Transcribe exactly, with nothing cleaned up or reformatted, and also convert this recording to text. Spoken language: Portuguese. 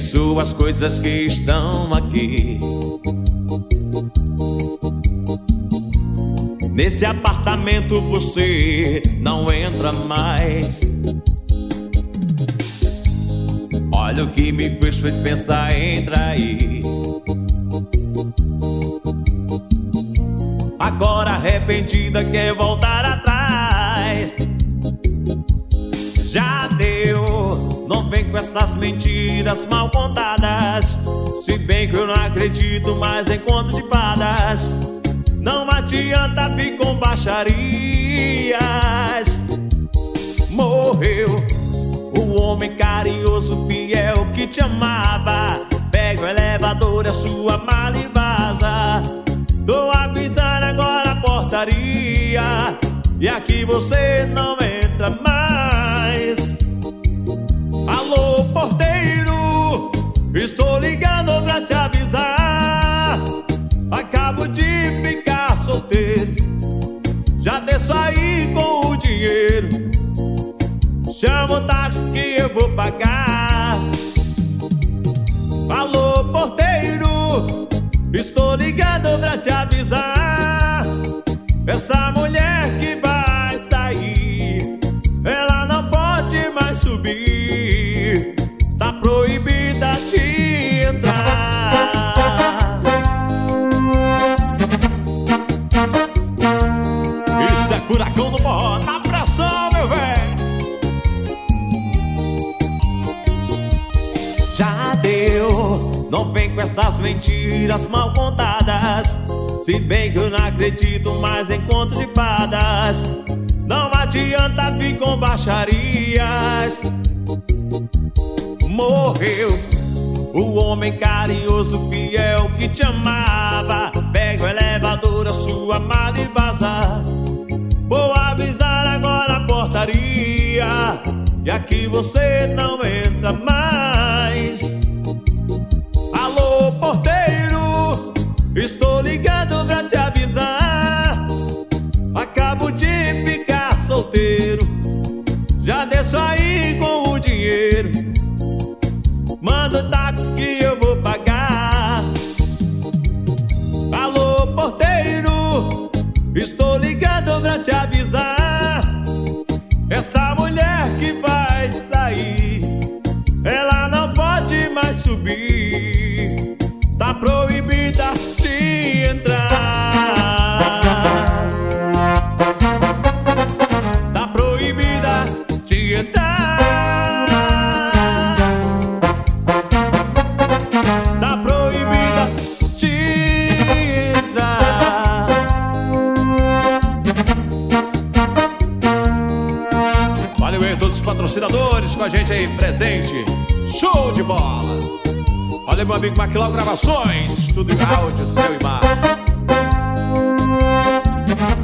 suas coisas que estão aqui. Nesse apartamento você não entra mais. Olha o que me fez pensar em trair. Agora arrependida quer voltar atrás. Já deu, não vem com essas mentiras mal contadas. Se bem que eu não acredito mais em conto de fadas. Não adianta vir com baixarias. Morreu o homem carinhoso, fiel que te amava. Pega o elevador, a sua mala e vaza. Tô avisando agora a portaria, e aqui você não entra mais. Alô, porteiro, estou ligando pra te avisar. Acabo de ficar solteiro, já desço aí com o dinheiro. Chama o táxi que eu vou pagar. Alô, porteiro, estou ligando pra te avisar. Essa mulher que vai sair, ela não pode mais subir. Tá proibida de entrar. Isso é furacão no forró, na pressão, meu velho. Já deu, não vem com essas mentiras mal contadas. Se bem que eu não acredito mais em conto de fadas. Não adianta vir com baixarias. Morreu o homem carinhoso, fiel que te amava. Pega o elevador, a sua mala e vaza. Vou avisar agora a portaria, e aqui você não entra mais. Alô, porteiro, estou ligando pra te avisar. Acabo de ficar solteiro, já desço aí com o dinheiro. Manda o táxi que eu vou pagar. Alô, porteiro, estou ligando pra te avisar. Essa mulher que vai sair, ela não pode mais subir. Tá proibida de entrar. Tá proibida de entrar. Tá proibida de entrar. Valeu aí todos os patrocinadores com a gente aí presente. Show de bola! Olha meu amigo Maquilau Gravações, estúdio áudio, céu e mar.